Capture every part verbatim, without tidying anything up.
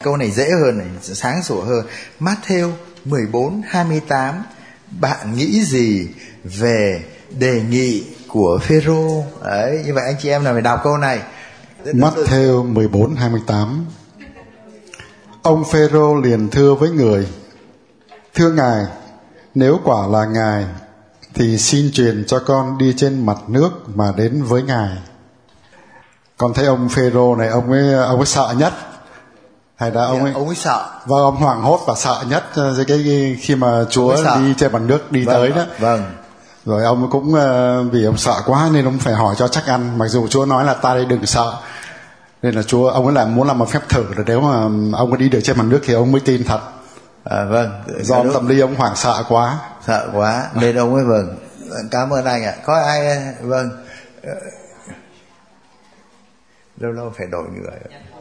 Câu này dễ hơn này, sáng sủa hơn. Matthew mười bốn hai mươi tám. Bạn nghĩ gì về đề nghị của Phêrô? Đấy, như vậy anh chị em nào phải đọc câu này. Matthew mười bốn hai mươi tám. Ông Phêrô liền thưa với người: Thưa Ngài, nếu quả là Ngài thì xin truyền cho con đi trên mặt nước mà đến với Ngài. Con thấy ông Phêrô này, ông ấy ông ấy sợ nhất, hay là ông ấy ông ấy sợ? Vâng, ông hoảng hốt và sợ nhất cái, cái khi mà Chúa đi trên mặt nước đi vâng, tới đó. Vâng. Rồi ông cũng vì ông sợ quá nên ông phải hỏi cho chắc ăn, mặc dù Chúa nói là ta đây đừng sợ. Nên là Chúa ông ấy là muốn làm một phép thử, rồi nếu mà ông ấy đi được trên mặt nước thì ông mới tin thật. À, vâng. Do ông tâm lý ông hoảng sợ quá, sợ quá nên ông ấy vâng. Cảm ơn anh ạ. Có ai vâng lâu lâu phải đổi người.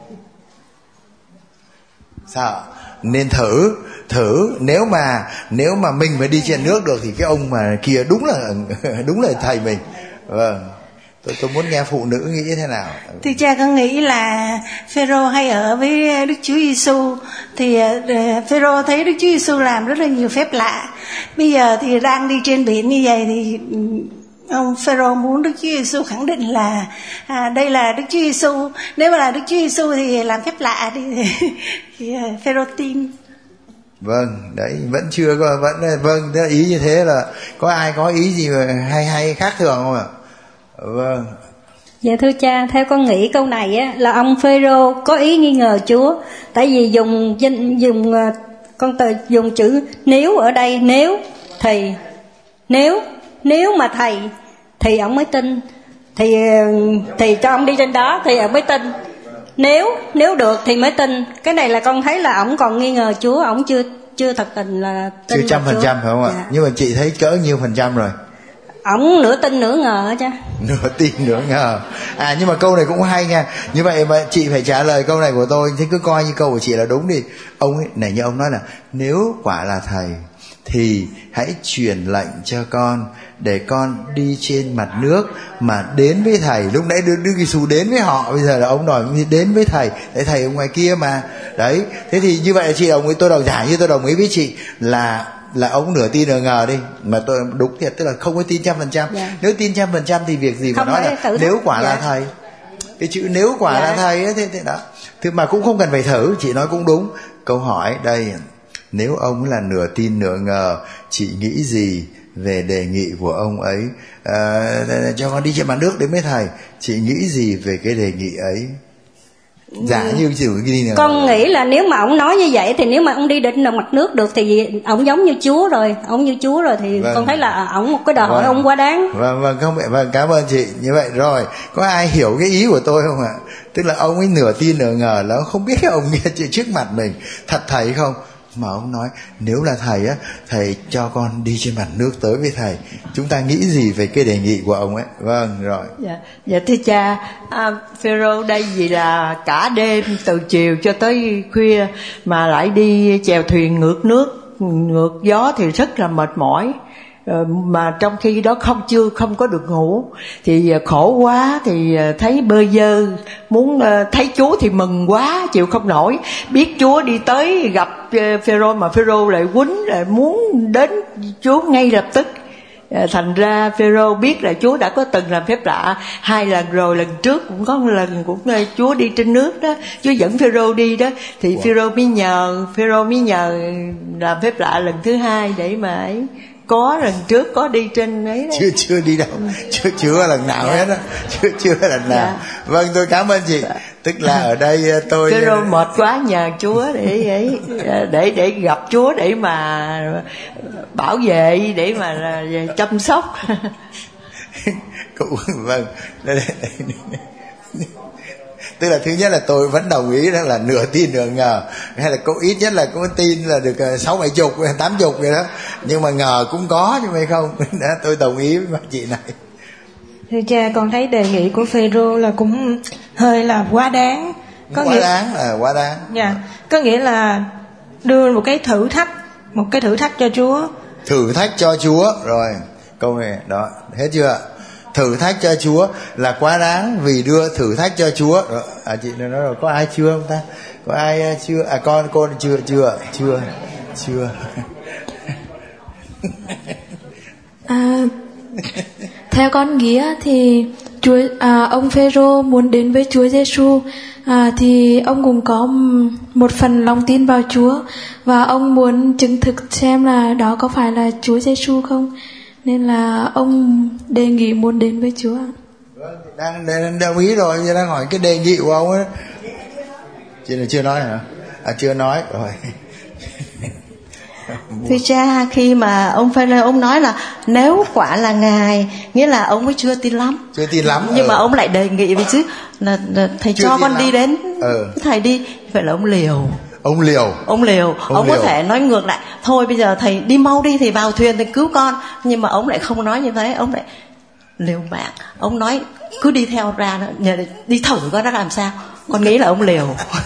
Sao? Nên thử thử nếu mà nếu mà mình mà đi trên nước được thì cái ông mà kia đúng là đúng là thầy mình. Vâng. Tôi tôi muốn nghe phụ nữ nghĩ thế nào. Thì cha con nghĩ là Phêrô hay ở với Đức Chúa Giêsu, thì Phêrô thấy Đức Chúa Giêsu làm rất là nhiều phép lạ. Bây giờ thì đang đi trên biển như vậy thì ông Phêrô muốn Đức Chúa Giêsu khẳng định là à, đây là Đức Chúa Giêsu. Nếu mà là Đức Chúa Giêsu thì làm phép lạ thì, thì Phêrô tin. Vâng, đấy vẫn chưa có vẫn vâng, thế ý như thế là có ai có ý gì hay hay khác thường không ạ? Vâng. Dạ thưa cha, theo con nghĩ câu này á là ông Phêrô có ý nghi ngờ Chúa, tại vì dùng dùng con từ dùng chữ nếu ở đây, nếu thì nếu nếu mà thầy thì ông mới tin, thì thì cho ông đi trên đó thì ông mới tin. Nếu nếu được thì mới tin. Cái này là con thấy là ông còn nghi ngờ Chúa, ông chưa chưa thật tình là tin. Chưa trăm phần trăm phải không ạ? Dạ. Nhưng mà chị thấy cỡ nhiêu phần trăm rồi? Ổng nửa tin nửa ngờ cha. Nửa tin nửa ngờ. À nhưng mà câu này cũng hay nha. Như vậy mà chị phải trả lời câu này của tôi, thì cứ coi như câu của chị là đúng đi. Ông ấy này, như ông nói là nếu quả là thầy thì hãy truyền lệnh cho con để con đi trên mặt nước mà đến với thầy. Lúc nãy Đức, Đức Giêsu đến với họ, bây giờ là ông nói đến với thầy, để thầy ở ngoài kia mà. Đấy, thế thì như vậy là chị đồng ý, tôi đồng giả như tôi đồng ý với chị là là ông nửa tin nửa ngờ đi, mà tôi đúng thiệt, tức là không có tin trăm phần trăm. Nếu tin trăm phần trăm thì việc gì mà nói là nếu quả dạ. là thầy. Cái chữ nếu quả dạ. là thầy ấy, thế, thế đó. Thế mà cũng không cần phải thử, chị nói cũng đúng. Câu hỏi đây, nếu ông là nửa tin nửa ngờ, chị nghĩ gì về đề nghị của ông ấy à, cho con đi trên mặt nước đến với thầy? Chị nghĩ gì về cái đề nghị ấy? Dạ như chịu đi nữa. Con nghĩ là nếu mà ông nói như vậy thì nếu mà ông đi đến mặt nước được thì ông giống như Chúa rồi, ông như Chúa rồi thì vâng. con thấy là ông một cái đòi hỏi vâng. ông quá đáng. Vâng vâng không vâng cảm ơn chị. Như vậy rồi, có ai hiểu cái ý của tôi không ạ? Tức là ông ấy nửa tin nửa ngờ là không biết ông kia trước mặt mình thật thầy không, mà ông nói nếu là thầy á, thầy cho con đi trên mặt nước tới với thầy. Chúng ta nghĩ gì về cái đề nghị của ông ấy? Vâng rồi. Dạ, dạ thưa cha, à, Phêrô đây vì là cả đêm từ chiều cho tới khuya mà lại đi chèo thuyền ngược nước, ngược gió thì rất là mệt mỏi. Mà trong khi đó không chưa không có được ngủ thì khổ quá, thì thấy bơ vơ, muốn thấy Chúa thì mừng quá chịu không nổi, biết Chúa đi tới gặp Phêrô mà Phêrô lại quýnh, lại muốn đến Chúa ngay lập tức. Thành ra Phêrô biết là Chúa đã có từng làm phép lạ hai lần rồi, lần trước cũng có một lần cũng Chúa đi trên nước đó, Chúa dẫn Phêrô đi đó, thì wow. Phêrô mới nhờ Phêrô mới nhờ làm phép lạ lần thứ hai để mà ấy. Có lần trước có đi trên ấy đó. Chưa chưa đi đâu, chưa chưa lần nào dạ. hết á, chưa chưa lần nào. Dạ. Vâng tôi cảm ơn chị. Dạ. Tức là ở đây tôi Phêrô mệt quá nhờ Chúa để ấy để để gặp Chúa để mà bảo vệ, để mà chăm sóc. Cũng vâng. Tức là thứ nhất là tôi vẫn đồng ý đó là nửa tin nửa ngờ, hay là có ít nhất là có tin là được sáu bảy chục tám chục vậy đó, nhưng mà ngờ cũng có chứ phải không. Đó, tôi đồng ý với chị này. Thưa cha, con thấy đề nghị của Phêrô là cũng hơi là quá đáng. Có quá nghĩa... đáng là quá đáng. Dạ, có nghĩa là đưa một cái thử thách, một cái thử thách cho Chúa. Thử thách cho Chúa rồi. Câu này đó, hết chưa? Thử thách cho Chúa là quá đáng vì đưa thử thách cho Chúa. À, chị nói rồi, có ai chưa không ta? Có ai chưa? À con con chưa chưa chưa chưa. À, theo con nghĩ thì Chúa à, ông Phêrô muốn đến với Chúa Giêsu à, thì ông cũng có một phần lòng tin vào Chúa và ông muốn chứng thực xem là đó có phải là Chúa Giêsu không, nên là ông đề nghị muốn đến với Chúa. Đang, đang đồng ý rồi, nhưng đang hỏi cái đề nghị của ông ấy. Chị là chưa nói hả? À chưa nói rồi. Thưa cha, khi mà ông Phêrô ông nói là nếu quả là Ngài, nghĩa là ông mới chưa tin lắm. Chưa tin lắm. Nhưng ừ. mà ông lại đề nghị vì chứ là, là thầy chưa cho con lắm. Đi đến ừ. thầy đi, vậy là ông liều. Ông liều. Ông liều. Ông, ông liều. Có thể nói ngược lại, thôi bây giờ thầy đi mau đi, thầy vào thuyền thầy cứu con. Nhưng mà ông lại không nói như thế, ông lại liều mạng. Ông nói cứ đi theo ra, nhờ đi thử coi nó làm sao. Con nghĩ là ông liều.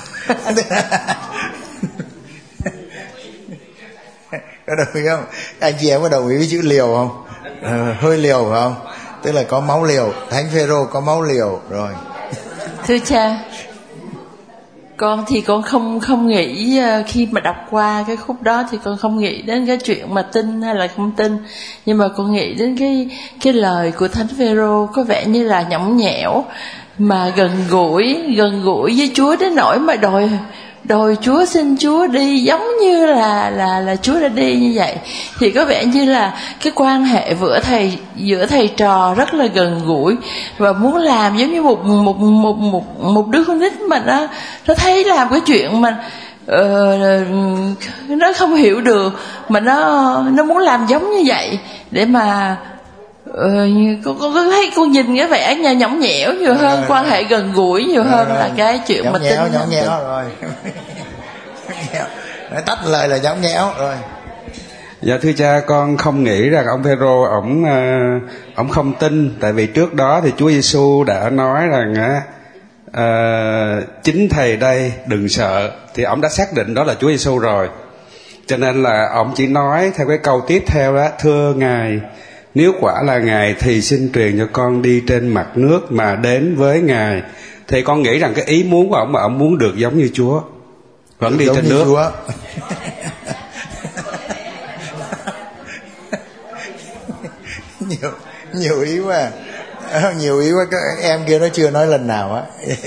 Có đồng ý không? Anh chị em có đồng ý với chữ liều không? À, hơi liều phải không? Tức là có máu liều. Thánh Phêrô có máu liều rồi. Thưa cha, con thì con không không nghĩ, khi mà đọc qua cái khúc đó thì con không nghĩ đến cái chuyện mà tin hay là không tin, nhưng mà con nghĩ đến cái cái lời của Thánh Phêrô có vẻ như là nhõng nhẽo mà gần gũi gần gũi với Chúa đến nỗi mà đòi đòi Chúa, xin Chúa đi, giống như là là là Chúa đã đi như vậy. Thì có vẻ như là cái quan hệ giữa thầy giữa thầy trò rất là gần gũi và muốn làm giống như một một một một một đứa con nít mà nó nó thấy làm cái chuyện mà uh, nó không hiểu được mà nó nó muốn làm giống như vậy để mà Ờ, con, con, con thấy con nhìn cái vẻ nhà nhõng nhẽo nhiều hơn, rồi, quan hệ gần gũi nhiều rồi, hơn rồi. Là cái chuyện mà tin nhõng nhẽo rồi. Nói tắt lời là nhõng nhẽo rồi. Dạ thưa cha, con không nghĩ rằng ông Phêrô ổng ổng không tin, tại vì trước đó thì Chúa Giêsu đã nói rằng á uh, chính thầy đây, đừng sợ, thì ổng đã xác định đó là Chúa Giêsu rồi. Cho nên là ổng chỉ nói theo cái câu tiếp theo đó, thưa Ngài, nếu quả là Ngài thì xin truyền cho con đi trên mặt nước mà đến với Ngài. Thì con nghĩ rằng cái ý muốn của ông mà ông muốn được giống như Chúa, vẫn đi trên nước. Chúa. nhiều nhiều ý quá, nhiều ý quá. Các em kia nó chưa nói lần nào á.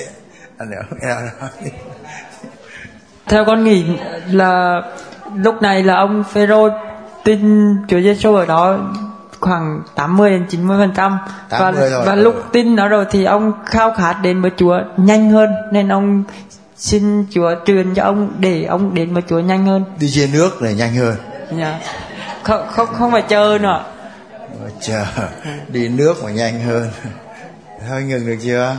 Theo con nghĩ là lúc này là ông Phêrô tin Chúa Giêsu ở đó khoảng tám mươi đến chín mươi phần trăm, và và lúc tin nó rồi thì ông khao khát đến với Chúa nhanh hơn, nên ông xin Chúa truyền cho ông để ông đến với Chúa nhanh hơn. Đi trên nước này nhanh hơn. Dạ. Không không không phải chờ nữa. Chờ đi nước mà nhanh hơn. Thôi ngừng được chưa?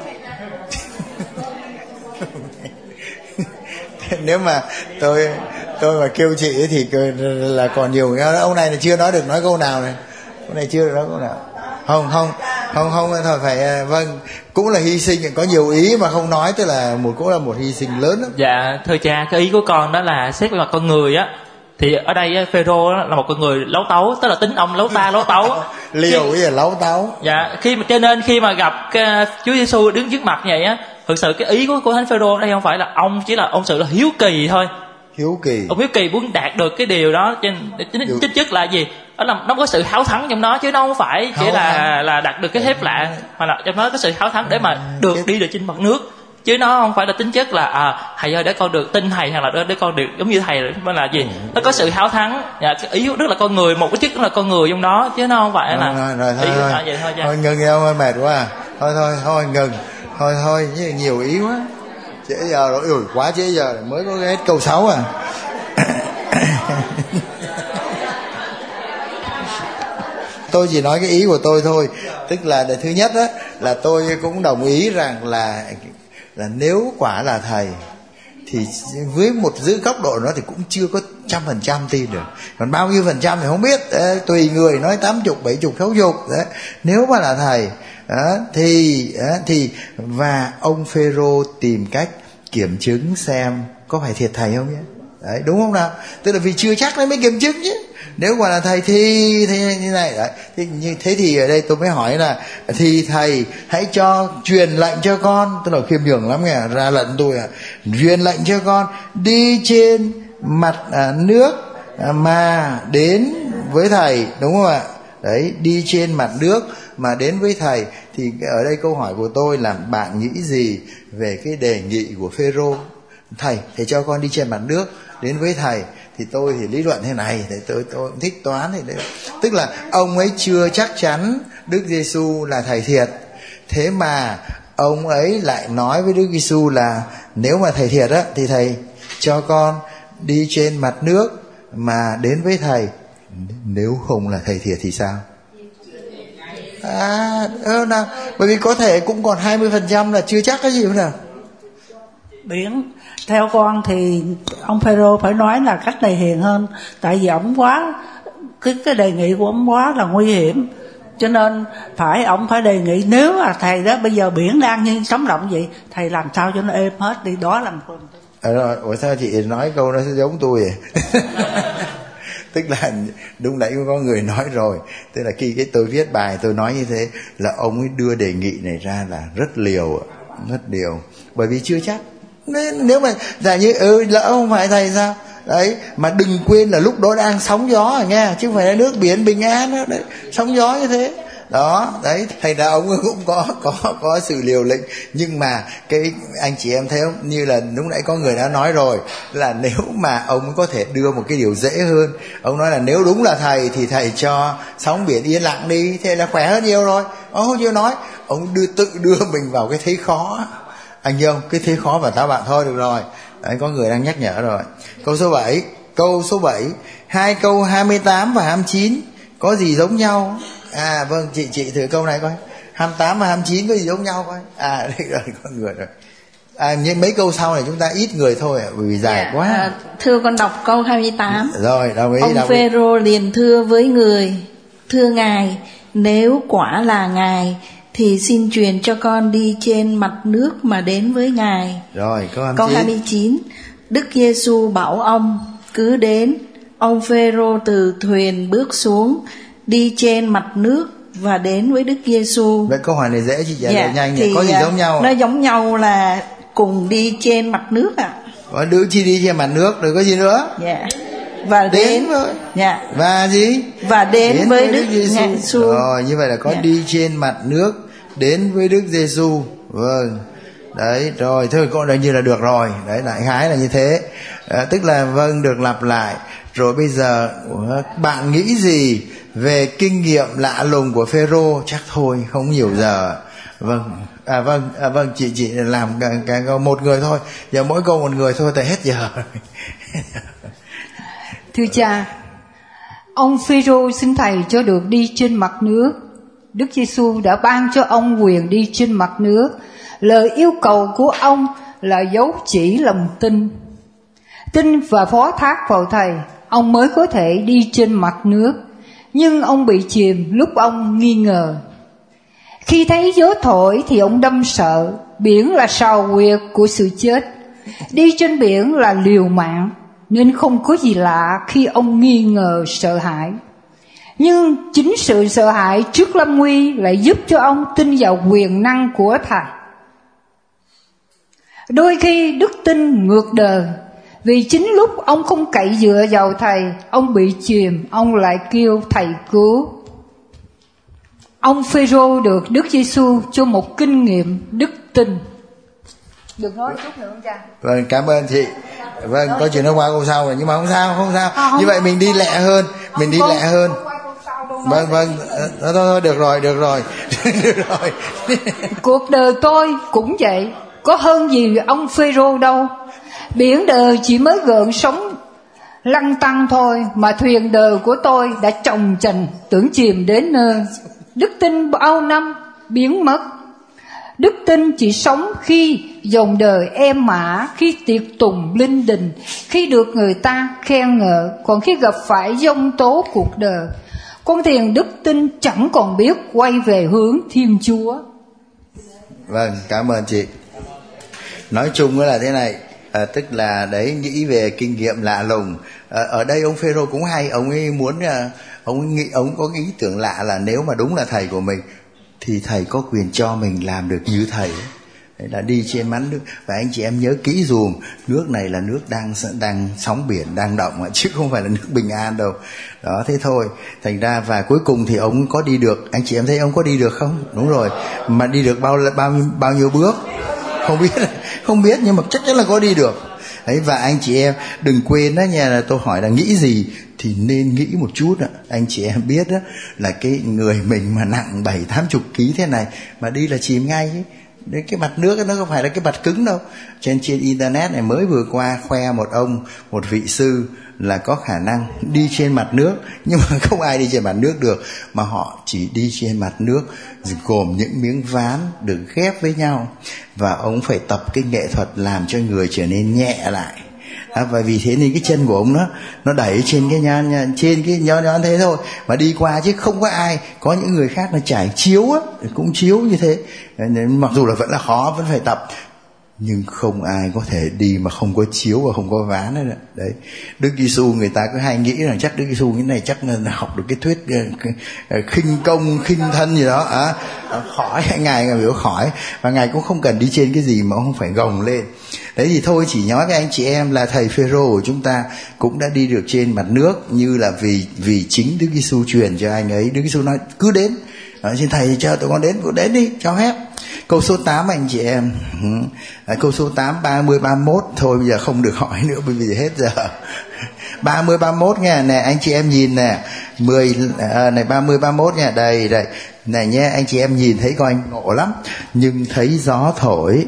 Nếu mà tôi tôi mà kêu chị thì là còn nhiều. Ông này là chưa nói được nói câu nào này. Ông này chưa được nói câu nào. Không không không không thôi phải, vâng, cũng là hy sinh, có nhiều ý mà không nói, tức là một cũng là một hy sinh lớn lắm. Dạ thưa cha, cái ý của con đó là xét về mặt con người á, thì ở đây Phêrô là một con người lấu tấu, tức là tính ông lấu ta lấu tấu. Liều cái gì lấu tấu. Dạ, khi mà cho nên khi mà gặp cái Chúa Giêsu đứng trước mặt như vậy á, thực sự cái ý của của Thánh Phêrô đây không phải là ông, chỉ là ông sự là hiếu kỳ thôi. Hiếu kỳ. Ông hiếu kỳ muốn đạt được cái điều đó, trên chính chất chất là gì? Đó là nó có sự háo thắng trong đó, chứ nó không phải chỉ là là đạt được cái phép lạ, mà là trong đó có sự háo thắng để mà được đi được trên mặt nước, chứ nó không phải là tính chất là à thầy ơi để con được tin thầy, hay là để con được giống như thầy, mà là gì? Nó có sự háo thắng. Dạ, cái ý rất là con người, một cái chức là con người trong đó, chứ nó không phải là rồi, rồi, thôi, ý thôi, là vậy thôi. Thôi ngừng nhau, hơi mệt quá. Thôi thôi thôi ngừng. Thôi thôi nhiều ý quá. Trễ giờ rồi, ui quá trễ giờ mới có hết câu sáu à. Tôi chỉ nói cái ý của tôi thôi, tức là thứ nhất á, là tôi cũng đồng ý rằng là là nếu quả là thầy thì với một giữ góc độ nó thì cũng chưa có trăm phần trăm tin được, còn bao nhiêu phần trăm thì không biết. Đấy, tùy người nói tám chục bảy chục sáu chục. Đấy, nếu mà là thầy đó, thì đó, thì và ông Phêrô tìm cách kiểm chứng xem có phải thiệt thầy không nhé. Đấy, đúng không nào? Tức là vì chưa chắc đấy mới kiểm chứng chứ. Nếu mà là thầy thì thế như này đấy. Thì như thế thì ở đây tôi mới hỏi là thì thầy hãy cho truyền lệnh cho con, tức là khiêm nhường lắm nghe, ra lệnh tôi à, truyền lệnh cho con đi trên mặt à, nước à, mà đến với thầy, đúng không ạ? Đấy, đi trên mặt nước mà đến với thầy. Thì ở đây câu hỏi của tôi là bạn nghĩ gì về cái đề nghị của Phêrô? Thầy, thầy cho con đi trên mặt nước đến với thầy. Thì tôi thì lý luận thế này, thì tôi tôi cũng thích toán thì đấy. Tức là ông ấy chưa chắc chắn Đức Giêsu là thầy thiệt, thế mà ông ấy lại nói với Đức Giêsu là nếu mà thầy thiệt á thì thầy cho con đi trên mặt nước mà đến với thầy. Nếu không là thầy thiệt thì sao? À, ơ nào, bởi vì có thể cũng còn hai mươi phần trăm là chưa chắc cái gì nữa nào. Biển, theo con thì ông Phêrô phải nói là cách này hiền hơn, tại vì ổng quá cái cái đề nghị của ông quá là nguy hiểm, cho nên phải ổng phải đề nghị nếu là thầy đó bây giờ biển đang như sóng động vậy, thầy làm sao cho nó êm hết đi, đó là một phần. À, rồi, ủa sao chị nói câu nó sẽ giống tôi vậy? Tức là đúng nãy có người nói rồi, tức là khi cái tôi viết bài tôi nói như thế là ông ấy đưa đề nghị này ra là rất liều, rất liều, bởi vì chưa chắc. Nếu mà giả như ừ, lỡ không phải thầy sao đấy, mà đừng quên là lúc đó đang sóng gió rồi nghe, chứ không phải là nước biển bình an đó, đấy, sóng gió như thế đó. Đấy, thành ra ông cũng có có có sự liều lĩnh. Nhưng mà cái anh chị em thấy không, như là lúc nãy có người đã nói rồi, là nếu mà ông có thể đưa một cái điều dễ hơn, ông nói là nếu đúng là thầy thì thầy cho sóng biển yên lặng đi, thế là khỏe hơn nhiều rồi. Ông không chịu nói, ông đưa tự đưa mình vào cái thế khó. Anh yêu cái thế khó và tao bạn thôi được rồi. Đấy, có người đang nhắc nhở rồi. Câu số bảy, câu số bảy, hai câu hai mươi tám và hai mươi chín có gì giống nhau? À vâng, chị chị thử câu này coi. hai mươi tám và hai mươi chín có gì giống nhau coi. À đây rồi, có người rồi. À, nhưng mấy câu sau này chúng ta ít người thôi à, bởi vì dài dạ, quá. À, thưa con đọc câu hai mươi tám. Rồi, đồng ý. Ông Phêrô liền thưa với người: thưa ngài, nếu quả là ngài thì xin truyền cho con đi trên mặt nước mà đến với ngài. Rồi, câu hai mươi chín. Câu hai mươi chín. Đức Giêsu bảo ông cứ đến. Ông Phêrô từ thuyền bước xuống, đi trên mặt nước và đến với Đức Giêsu. Vậy câu hỏi này dễ chị trả lời dạ, nhanh nhỉ? Có gì giống nhau? Nó giống nhau là cùng đi trên mặt nước ạ. À. Có đứa chi đi trên mặt nước, rồi có gì nữa? Dạ. Và đến, đến với dạ. Và gì? Và đến, đến với, với Đức, Đức Giêsu. Rồi, như vậy là có dạ. đi trên mặt nước đến với Đức Giêsu. Vâng. Đấy, rồi thôi con đây như là được rồi. Đấy, đại khái là như thế. À, tức là vâng, được lặp lại. Rồi bây giờ bạn nghĩ gì về kinh nghiệm lạ lùng của Phêrô? Chắc thôi, không nhiều giờ. Vâng, à vâng, à vâng, chị chị làm cả, cả một người thôi. Giờ mỗi câu một người thôi, tại hết giờ. Thưa cha, ông Phêrô xin thầy cho được đi trên mặt nước. Đức Giêsu đã ban cho ông quyền đi trên mặt nước. Lời yêu cầu của ông là dấu chỉ lòng tin. Tin và phó thác vào thầy, ông mới có thể đi trên mặt nước. Nhưng ông bị chìm lúc ông nghi ngờ. Khi thấy gió thổi thì ông đâm sợ. Biển là sào huyệt của sự chết. Đi trên biển là liều mạng, nên không có gì lạ khi ông nghi ngờ sợ hãi. Nhưng chính sự sợ hãi trước lâm nguy lại giúp cho ông tin vào quyền năng của thầy. Đôi khi đức tin ngược đời, vì chính lúc ông không cậy dựa vào thầy, ông bị chìm, ông lại kêu thầy cứu. Ông Phêrô được Đức Giêsu cho một kinh nghiệm đức tin. Được nói chút nữa không cha? Vâng, cảm ơn chị. Vâng, có chuyện nó qua câu sau rồi, nhưng mà không sao, không sao. À, không, như vậy mình đi lẹ hơn, mình đi lẹ hơn. Vâng, vâng, thôi, thôi, được rồi, được rồi, được rồi. Cuộc đời tôi cũng vậy, có hơn gì ông Phêrô đâu. Biển đời chỉ mới gợn sóng lăn tăn thôi, mà thuyền đời của tôi đã chồng chành tưởng chìm đến nơi. Đức tin bao năm biến mất. Đức tin chỉ sống khi dòng đời êm ả, khi tiệc tùng linh đình, khi được người ta khen ngợi. Còn khi gặp phải giông tố cuộc đời, con thuyền đức tin chẳng còn biết quay về hướng Thiên Chúa. Vâng, cảm ơn chị. Nói chung là thế này, à, tức là đấy, nghĩ về kinh nghiệm lạ lùng. À, ở đây ông Phêrô cũng hay, ông ấy muốn à, ông ấy nghĩ, ông có ý tưởng lạ là nếu mà đúng là thầy của mình thì thầy có quyền cho mình làm được như thầy ấy. Đấy là đi trên mặt nước. Và anh chị em nhớ kỹ dùm, nước này là nước đang đang sóng biển đang động, chứ không phải là nước bình an đâu. Đó, thế thôi. Thành ra và cuối cùng thì ông có đi được. Anh chị em thấy ông có đi được không? Đúng rồi. Mà đi được bao bao bao nhiêu bước? Không biết, không biết, nhưng mà chắc chắn là có đi được. Đấy, và anh chị em đừng quên đó nha, là tôi hỏi là nghĩ gì thì nên nghĩ một chút ạ. Anh chị em biết đó, là cái người mình mà nặng bảy tám chục ký thế này mà đi là chìm ngay ấy. Đấy, cái mặt nước nó không phải là cái mặt cứng đâu. Trên trên internet này mới vừa qua khoe một ông, một vị sư là có khả năng đi trên mặt nước, nhưng mà không ai đi trên mặt nước được, mà họ chỉ đi trên mặt nước gồm những miếng ván được ghép với nhau, và ông phải tập cái nghệ thuật làm cho người trở nên nhẹ lại. À, và vì thế nên cái chân của ông nó nó đẩy trên cái nhan, trên cái nhón nhón thế thôi mà đi qua, chứ không có ai. Có những người khác là trải chiếu á, cũng chiếu như thế, mặc dù là vẫn là khó, vẫn phải tập, nhưng không ai có thể đi mà không có chiếu và không có ván đấy. Đấy, Đức Giêsu người ta cứ hay nghĩ rằng chắc Đức Giêsu cái này chắc là học được cái thuyết khinh công khinh thân gì đó, à, khỏi ngài ngài biểu khỏi, và ngài cũng không cần đi trên cái gì mà không phải gồng lên. Đấy thì thôi, chỉ nói với anh chị em là thầy Phêrô của chúng ta cũng đã đi được trên mặt nước, như là vì vì chính Đức Giêsu truyền cho anh ấy. Đức Giêsu nói cứ đến, ở trên thầy cho tụi con đến, cứ đến đi, cho phép. Câu số tám anh chị em. À, câu số tám, ba mươi, ba mươi mốt. Thôi bây giờ không được hỏi nữa, bởi vì hết giờ. ba mươi, ba mươi mốt nha. Nè anh chị em nhìn nè, mười à, này ba mươi, ba mươi mốt nha. Đây đây. Này nhé, anh chị em nhìn thấy coi anh ngộ lắm. Nhưng thấy gió thổi,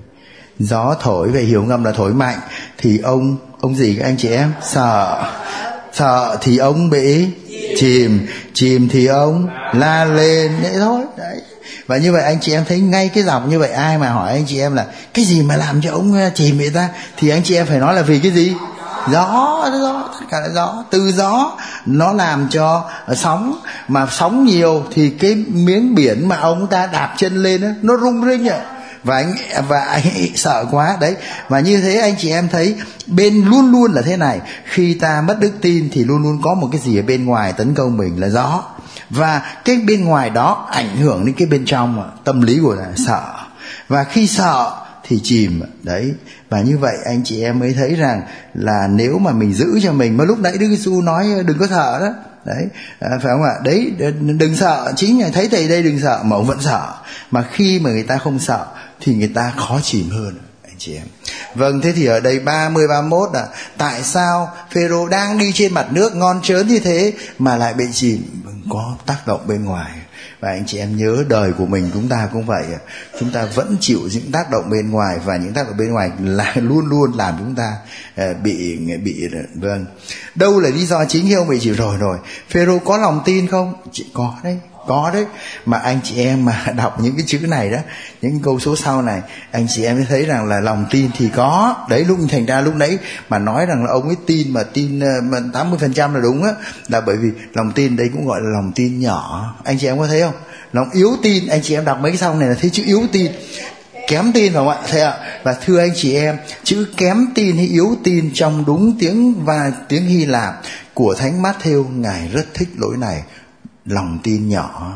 gió thổi về hiểu ngầm là thổi mạnh, thì ông ông gì các anh chị em? Sợ. Sợ thì ông bị chìm, chìm thì ông la lên, vậy thôi. Đấy. Và như vậy anh chị em thấy ngay cái dòng như vậy, ai mà hỏi anh chị em là cái gì mà làm cho ông chìm vậy ta, thì anh chị em phải nói là vì cái gì? Gió, gió, tất cả là gió. Từ gió nó làm cho sóng, mà sóng nhiều thì cái miếng biển mà ông ta đạp chân lên đó, nó rung rinh ạ. Và anh và anh sợ quá đấy. Và như thế anh chị em thấy bên luôn luôn là thế này, khi ta mất đức tin thì luôn luôn có một cái gì ở bên ngoài tấn công mình là gió, và cái bên ngoài đó ảnh hưởng đến cái bên trong, tâm lý của là sợ, và khi sợ thì chìm đấy. Và như vậy anh chị em mới thấy rằng là nếu mà mình giữ cho mình, mà lúc nãy Đức Giêsu nói đừng có sợ đó, đấy, à, phải không ạ? Đấy, đừng sợ, chính là thấy thầy đây đừng sợ mà ông vẫn sợ. Mà khi mà người ta không sợ thì người ta khó chìm hơn anh chị em. Vâng, thế thì ở đây ba mươi, ba mươi mốt là tại sao Phêrô đang đi trên mặt nước ngon trớn như thế mà lại bị chìm? Có tác động bên ngoài. Và anh chị em nhớ đời của mình chúng ta cũng vậy, chúng ta vẫn chịu những tác động bên ngoài, và những tác động bên ngoài là luôn luôn làm chúng ta bị bị vâng. Đâu là lý do chính khi ông bị chịu? Rồi rồi Phêrô có lòng tin không? Chị có đấy, có đấy. Mà anh chị em mà đọc những cái chữ này đó, những câu số sau này, anh chị em mới thấy rằng là lòng tin thì có đấy. Lúc thành ra lúc nãy mà nói rằng là ông ấy tin mà tin tám mươi phần trăm là đúng á, là bởi vì lòng tin đấy cũng gọi là lòng tin nhỏ. Anh chị em có thấy không? Lòng yếu tin, anh chị em đọc mấy cái sau này là thấy chữ yếu tin, kém tin, phải không ạ? Thế ạ. Và thưa anh chị em, chữ kém tin hay yếu tin trong đúng tiếng và tiếng Hy Lạp của Thánh Mát-thêu, ngài rất thích lỗi này, lòng tin nhỏ.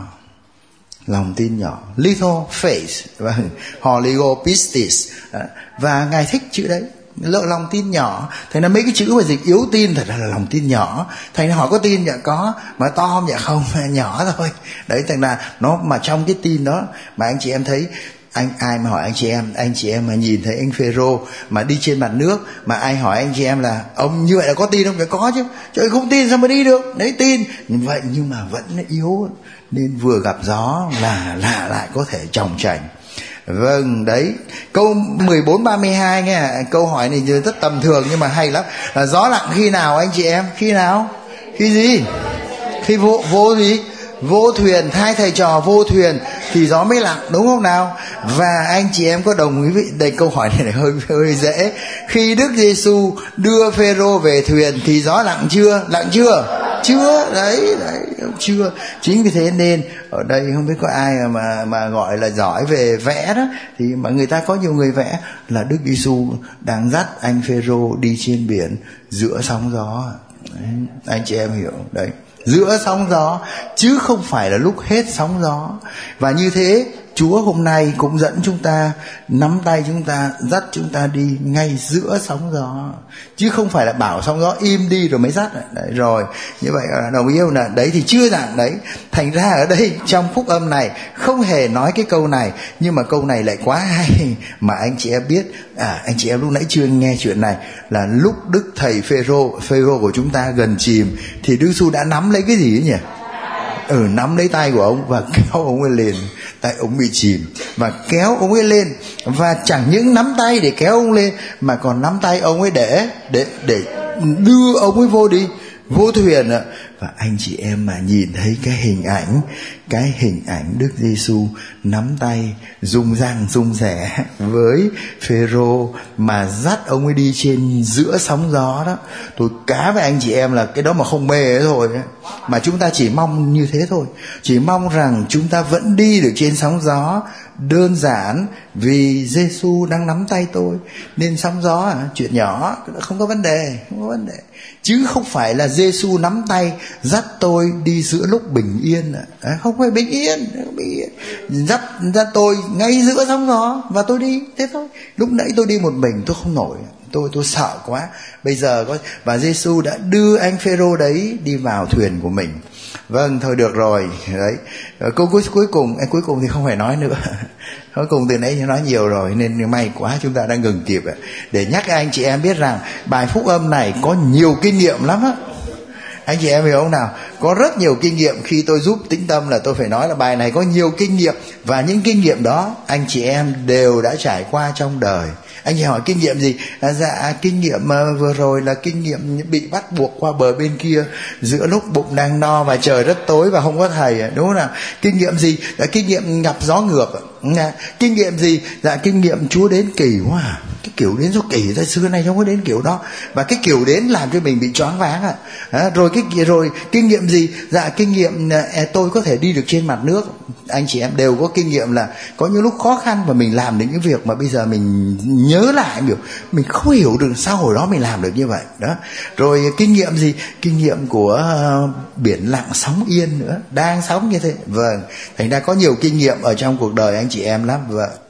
Lòng tin nhỏ, little faith, holigo pistis, và ngài thích chữ đấy, lòng tin nhỏ. Thành ra mấy cái chữ mà dịch yếu tin thật ra là lòng tin nhỏ. Thành ra họ có tin, dạ có, mà to không, dạ không, nhỏ thôi. Đấy, thành ra nó mà trong cái tin đó mà anh chị em thấy, anh ai mà hỏi anh chị em, anh chị em mà nhìn thấy anh Phêrô mà đi trên mặt nước, mà ai hỏi anh chị em là ông như vậy là có tin không? Phải có chứ, trời không tin sao mà đi được? Đấy, tin vậy nhưng mà vẫn yếu, nên vừa gặp gió là là lại có thể chòng chành. Vâng, đấy, câu mười bốn ba mươi hai nghe, câu hỏi này rất tầm thường nhưng mà hay lắm. Là gió lặng khi nào anh chị em? Khi nào? Khi gì? Khi vô vô gì? Vô thuyền, hai thầy trò vô thuyền thì gió mới lặng, đúng không nào? Và anh chị em có đồng ý với đây, câu hỏi này, này hơi hơi dễ. Khi Đức Giêsu đưa Phêrô về thuyền thì gió lặng chưa? Lặng chưa? Chưa. Đấy, đấy. chưa. Chính vì thế nên ở đây không biết có ai mà mà gọi là giỏi về vẽ đó, thì mà người ta có nhiều người vẽ là Đức Giêsu đang dắt anh Phêrô đi trên biển giữa sóng gió. Đấy, anh chị em hiểu đấy, giữa sóng gió chứ không phải là lúc hết sóng gió. Và như thế Chúa hôm nay cũng dẫn chúng ta, nắm tay chúng ta, dắt chúng ta đi ngay giữa sóng gió, chứ không phải là bảo sóng gió im đi rồi mới dắt. Đấy, rồi như vậy đồng ý không? Là đấy thì chưa rằng đấy. Thành ra ở đây trong phúc âm này không hề nói cái câu này, nhưng mà câu này lại quá hay mà anh chị em biết. À, anh chị em lúc nãy chưa nghe chuyện này, là lúc Đức Thầy Phêrô, Phêrô của chúng ta gần chìm thì Đức Giêsu đã nắm lấy cái gì ấy nhỉ? Ừ, nắm lấy tay của ông và kéo ông ấy lên. Tay ông bị chìm và kéo ông ấy lên, và chẳng những nắm tay để kéo ông lên mà còn nắm tay ông ấy để để để đưa ông ấy vô đi, vô thuyền ạ. Và anh chị em mà nhìn thấy cái hình ảnh, cái hình ảnh Đức Giêsu nắm tay rung răng rung rẻ với Phêrô mà dắt ông ấy đi trên giữa sóng gió đó, tôi cá với anh chị em là cái đó mà không mê ấy thôi ấy. Mà chúng ta chỉ mong như thế thôi, chỉ mong rằng chúng ta vẫn đi được trên sóng gió. Đơn giản vì Giêsu đang nắm tay tôi nên sóng gió à, chuyện nhỏ, không có vấn đề, không có vấn đề. Chứ không phải là Giêsu nắm tay dắt tôi đi giữa lúc bình yên à. Không phải bình yên, không bình yên. Dắt, dắt tôi ngay giữa sóng gió và tôi đi, thế thôi. Lúc nãy tôi đi một mình tôi không nổi, tôi tôi sợ quá. Bây giờ có, và Giêsu đã đưa anh Phêrô đấy đi vào thuyền của mình. Vâng, thôi được rồi đấy. Câu cuối cuối cùng, cuối cùng thì không phải nói nữa. Cuối cùng từ nãy nói nhiều rồi nên may quá chúng ta đã ngừng kịp để nhắc anh chị em biết rằng bài phúc âm này có nhiều kinh nghiệm lắm á. Anh chị em hiểu không nào? Có rất nhiều kinh nghiệm. Khi tôi giúp Tĩnh Tâm là tôi phải nói là bài này có nhiều kinh nghiệm, và những kinh nghiệm đó anh chị em đều đã trải qua trong đời. Anh chị hỏi kinh nghiệm gì? À, dạ kinh nghiệm uh, vừa rồi là kinh nghiệm bị bắt buộc qua bờ bên kia giữa lúc bụng đang no và trời rất tối và không có thầy, đúng không nào? Kinh nghiệm gì? Dạ kinh nghiệm gặp gió ngược. À, kinh nghiệm gì? Dạ kinh nghiệm Chúa đến kỳ quá à. Cái kiểu đến số kỳ ra xưa nay không có đến kiểu đó, và cái kiểu đến làm cho mình bị choáng váng à. À, rồi cái rồi kinh nghiệm gì? Dạ kinh nghiệm à, tôi có thể đi được trên mặt nước. Anh chị em đều có kinh nghiệm là có những lúc khó khăn và mình làm được những việc mà bây giờ mình nhớ lại biểu mình không hiểu được sao hồi đó mình làm được như vậy đó. Rồi kinh nghiệm gì? Kinh nghiệm của uh, biển lặng sóng yên nữa, đang sóng như thế. Vâng, thành ra có nhiều kinh nghiệm ở trong cuộc đời anh chị em lắm. Vâng.